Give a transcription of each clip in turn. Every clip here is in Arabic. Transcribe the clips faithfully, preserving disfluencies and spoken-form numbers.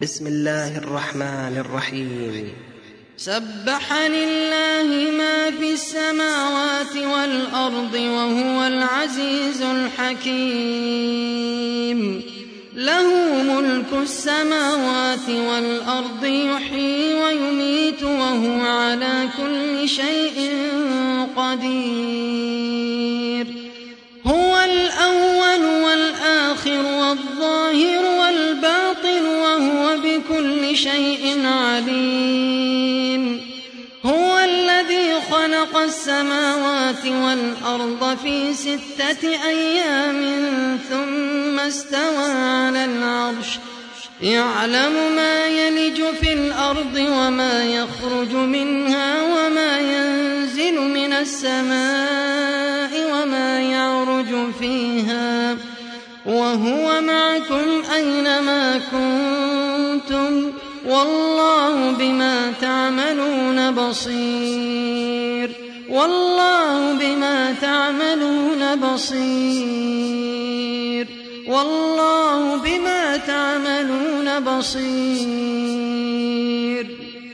بسم الله الرحمن الرحيم. سبح لله ما في السماوات والأرض وهو العزيز الحكيم. له ملك السماوات والأرض يحيي ويميت وهو على كل شيء قدير. هو الأول والآخر والظاهر والباطن وهو بكل شيء عليم. هو الذي خلق السماوات والأرض في ستة أيام ثم استوى على العرش يعلم ما يلج في الأرض وما يخرج منها وما ينزل من السماء وما يعرج فيها وهو معكم أينما كنتم والله بما تعملون بصير. والله بما تعملون بصير. والله بما تعملون بصير.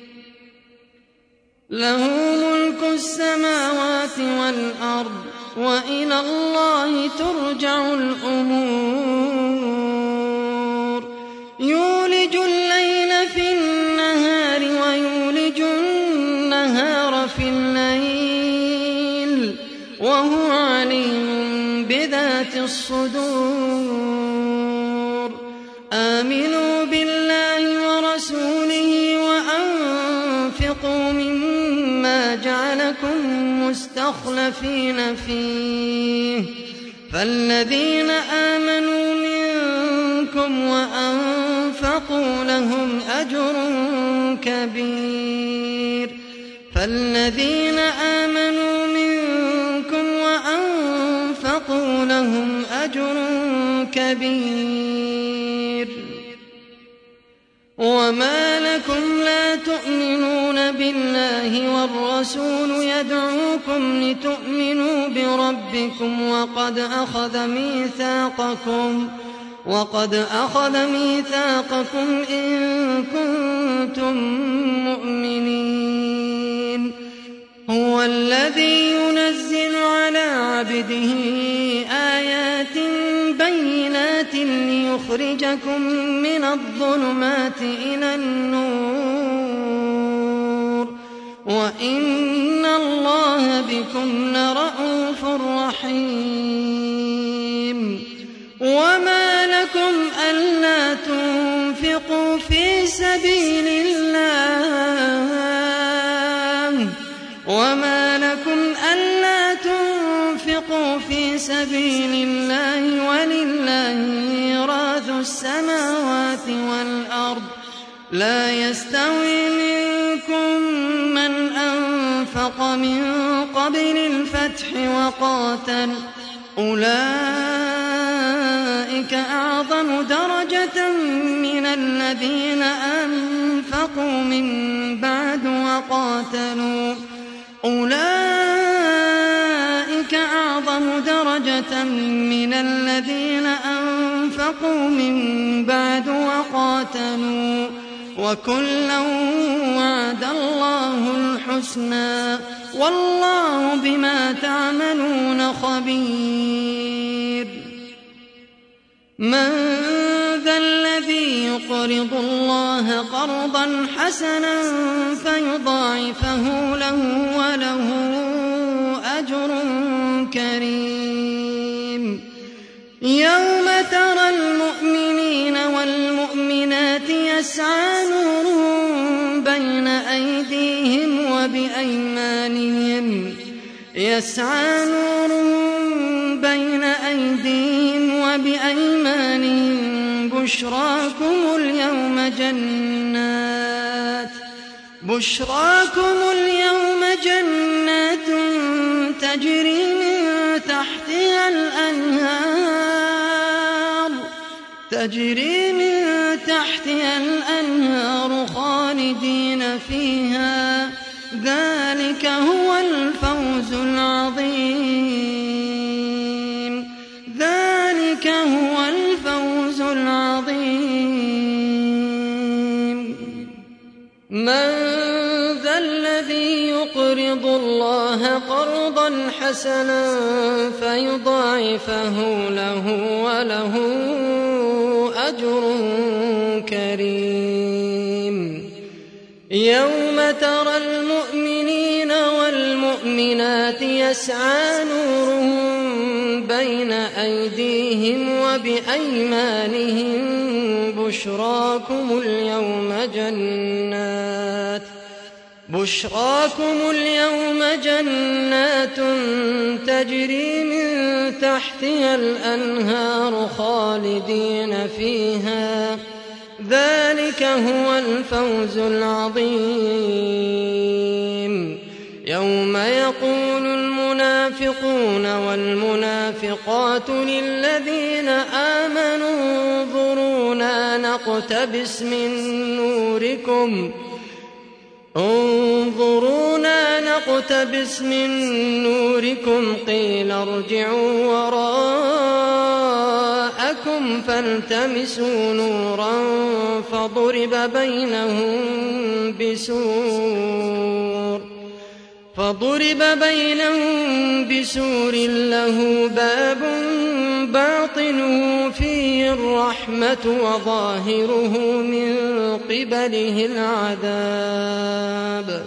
له ملك السماوات والأرض وإلى الله ترجع الأمور. يولج الليل في النهار ويولج النهار في الليل وهو عليم بذات الصدور. آمنوا بالله ورسوله وأنفقوا مما جعلكم مستخلفين فيه فالذين آمنوا منكم وأنفقوا لهم أجر كبير. فالذين آمنوا منكم وأنفقوا لهم أجر كبير. وما لكم لا تؤمنون بالله والرسول يدعوكم لتؤمنوا بربكم وقد أخذ ميثاقكم وقد أخذ ميثاقكم إن كنتم مؤمنين. هو الذي ينزل على عبده آيات بينات ليخرجكم من الظلمات إلى النور وإن الله بكم لرءوف رحيم. وما لكم ألا تنفقوا في سبيل الله وما لكم ألا تنفقوا في سبيل الله ولله ميراث السماوات والأرض. لا يستوي منكم من أنفق من قبل الفتح وقاتل أولئك أعظم درجة من الذين أنفقوا من بعد وقاتلوا أولئك أعظم درجة من الذين أنفقوا من بعد وقاتلوا وكلا وعد الله الحسنى والله بما تعملون خبير. من ذا الذي يقرض الله قرضا حسنا فيضاعفه له وله أجر كريم. يوم ترى المؤمنين والمؤمنات يسعى نورهم بين أيديهم وبأيمانهم يسعى نورهم بين أيديهم وبأيمانهم بشراكم اليوم جنات بشراكم اليوم جنات تجري من تحتها الأنهار تجري من تحتها الأنهار خالدين فيها ذلك هو الفوز العظيم. ذلك هو الفوز العظيم. من ذا الذي يقرض الله قرضا حسنا فيضاعفه له وله أجر كريم يوم ترى المؤمنين والمؤمنات يسعى نورهم بين أيديهم وبأيمانهم بشراكم اليوم جنات بشراكم اليوم جنات تجري من تحتها الأنهار خالدين فيها ذلك هو الفوز العظيم يوم يقول المنافقون والمنافقات للذين آمنوا انظرونا نقتبس من نوركم انظرونا نقتبس من نوركم قيل ارجعوا وراءكم فالتمسوا نورا فضرب بينهم بسور فضرب بينهم بسور له باب باطنه فيه الرحمة وظاهره من قبله العذاب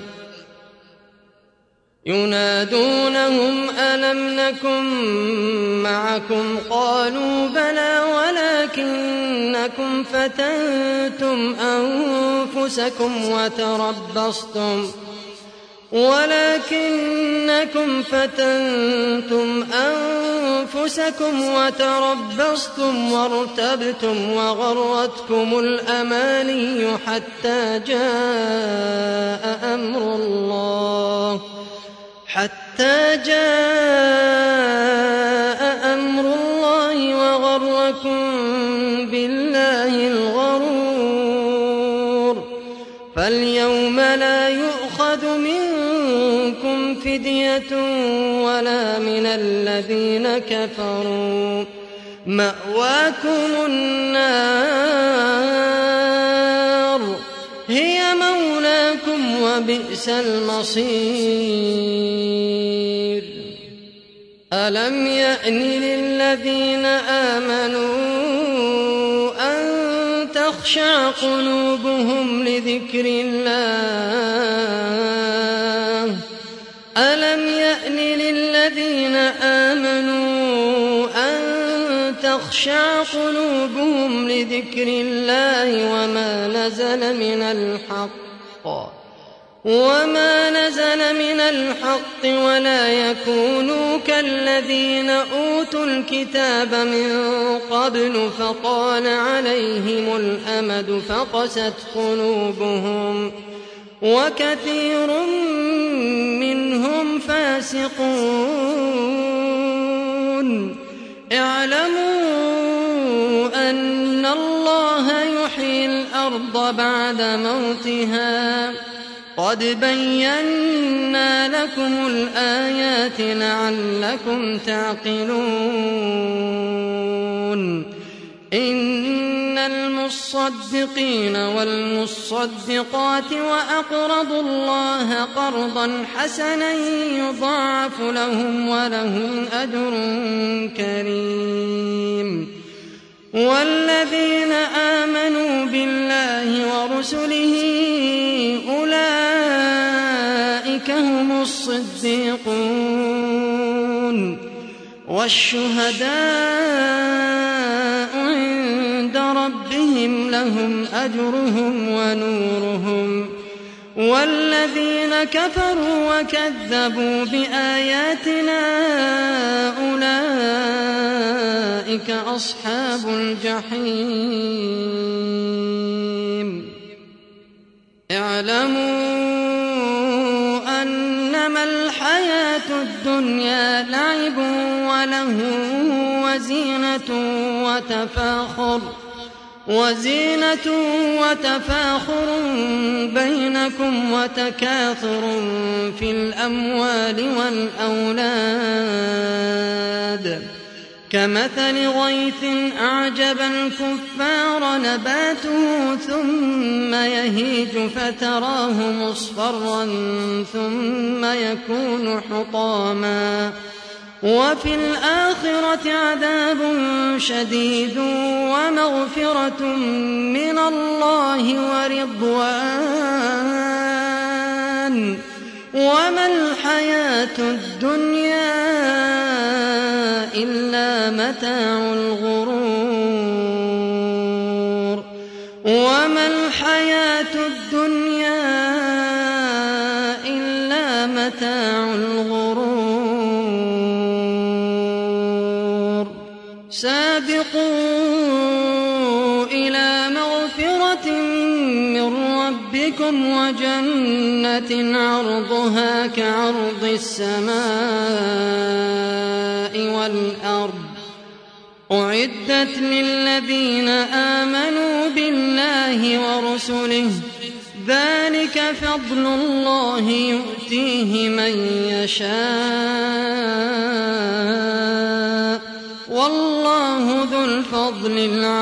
ينادونهم ألم نكن معكم قالوا بلى ولكنكم فتنتم أنفسكم وتربصتم ولكنكم فتنتم أنفسكم وتربصتم وارتبتم وغرتكم الأماني حتى جاء أمر الله حتى جاء أمر الله وغركم بالله الغرور فاليوم لا يؤخذ منكم فدية ولا من الذين كفروا مأواكم النار هي مولاكم وبئس المصير ألم يأن للذين آمنوا أن تخشع قلوبهم لذكر الله ألم يأن للذين آمنوا أن تخشع قلوبهم لذكر الله وما نزل من الحق وما نزل من الحق ولا يكونوا كالذين أوتوا الكتاب من قبل فطال عليهم الأمد فقست قلوبهم وكثير منهم فاسقون اعلموا أن الله يحيي الأرض بعد موتها قد بينا لكم الآيات لعلكم تعقلون إن المصدقين والمصدقات وأقرضوا الله قرضا حسنا يضاعف لهم ولهم أجر كريم والذين آمنوا بالله ورسله أولئك هم الصديقون والشهداء عند ربهم لهم أجرهم ونورهم والذين كفروا وكذبوا بآياتنا أولئك أصحاب الجحيم اعلموا أنما الحياة الدنيا لعب وله وزينة وتفاخر وزينة وتفاخر بينكم وتكاثر في الأموال والأولاد كمثل غيث أعجب الكفار نباته ثم يهيج فتراه مصفرا ثم يكون حطاما وفي الآخرة عذاب شديد ومغفرة من الله ورضوان وما الحياة الدنيا إلا متاع الغرور وما الحياة الدنيا إلا متاع الغرور سابقوا إلى مغفرة من ربكم وجنة عرضها كعرض السماء والأرض أعدت للذين آمنوا بالله ورسله ذلك فضل الله يؤتيه من يشاء والله ذو الفضل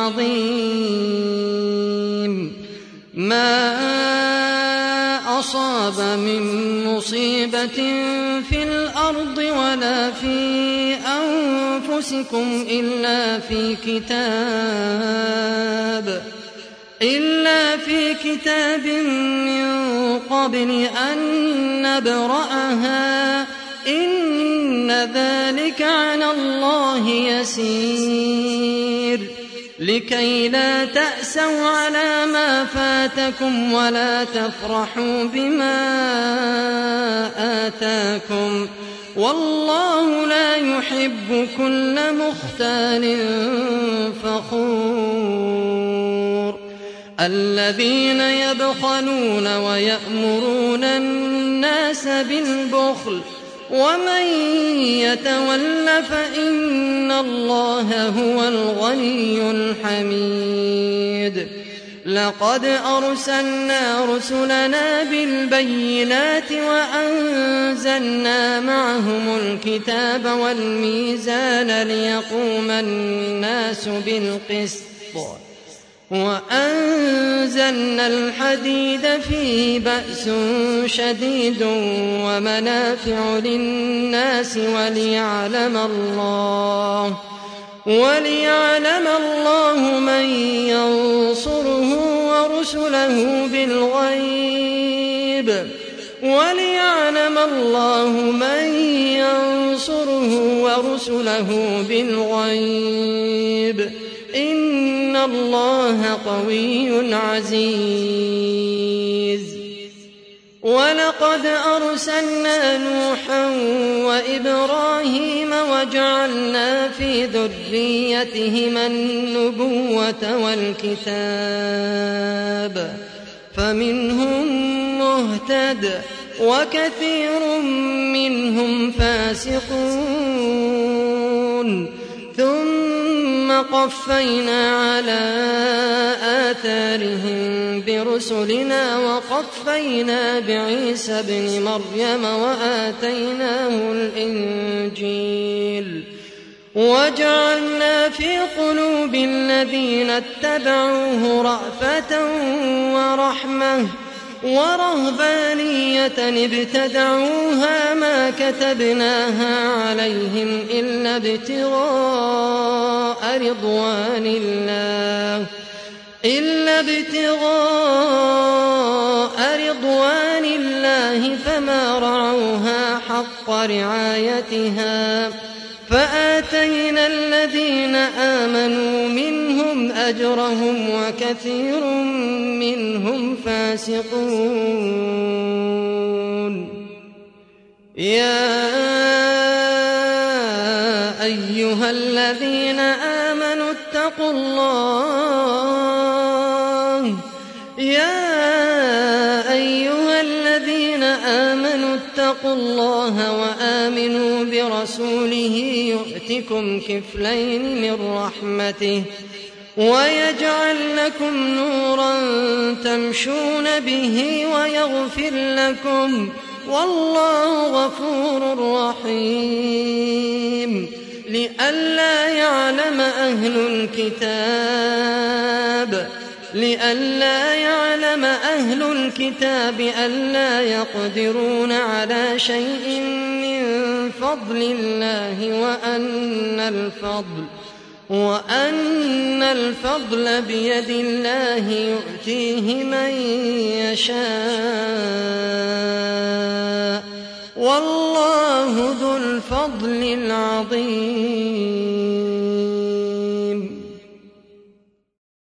العظيم ما أصاب من مصيبة في الأرض ولا في أنفسكم إلا في كتاب إلا في كتاب من قبل أن نبرأها إن ذلك على الله يسير لكي لا تأسوا على ما فاتكم ولا تفرحوا بما آتاكم والله لا يحب كل مختال فخور الذين يبخلون ويأمرون الناس بالبخل ومن يتول فإن الله هو الغني الحميد لقد أرسلنا رسلنا بالبينات وأنزلنا معهم الكتاب والميزان ليقوم الناس بالقسط وأنزلنا الحديد فيه بأس شديد ومنافع للناس وليعلم الله وليعلم الله من ينصره ورسله بالغيب وليعلم الله من ينصره ورسله بالغيب إن الله قوي عزيز ولقد أرسلنا نوحا وإبراهيم وجعلنا في ذريتهما النبوة والكتاب فمنهم مهتد وكثير منهم فاسقون ثم قفينا على آثارهم برسلنا وقفينا بعيسى ابن مريم وآتيناه الإنجيل وجعلنا في قلوب الذين اتبعوه رأفة ورحمة ورهبانية ابتدعوها ما كتبناها عليهم إلا ابتغاء رضوان الله إلا ابتغاء رضوان الله فما رعوها حق رعايتها فآتينا الذين آمنوا منهم أجرهم وكثير منهم فاسقون يا أيها الذين آمنوا اتقوا الله يا أيها الذين آمنوا اتقوا الله وآمنوا برسوله يؤتكم كفلين من رحمته ويجعل لكم نورا تمشون به ويغفر لكم والله غفور رحيم لئلا يعلم أهل الكتاب لئلا يعلم أهل الكتاب ألا يقدرون على شيء من فضل الله وأن الفضل وأن الفضل بيد الله يؤتيه من يشاء والله ذو الفضل العظيم.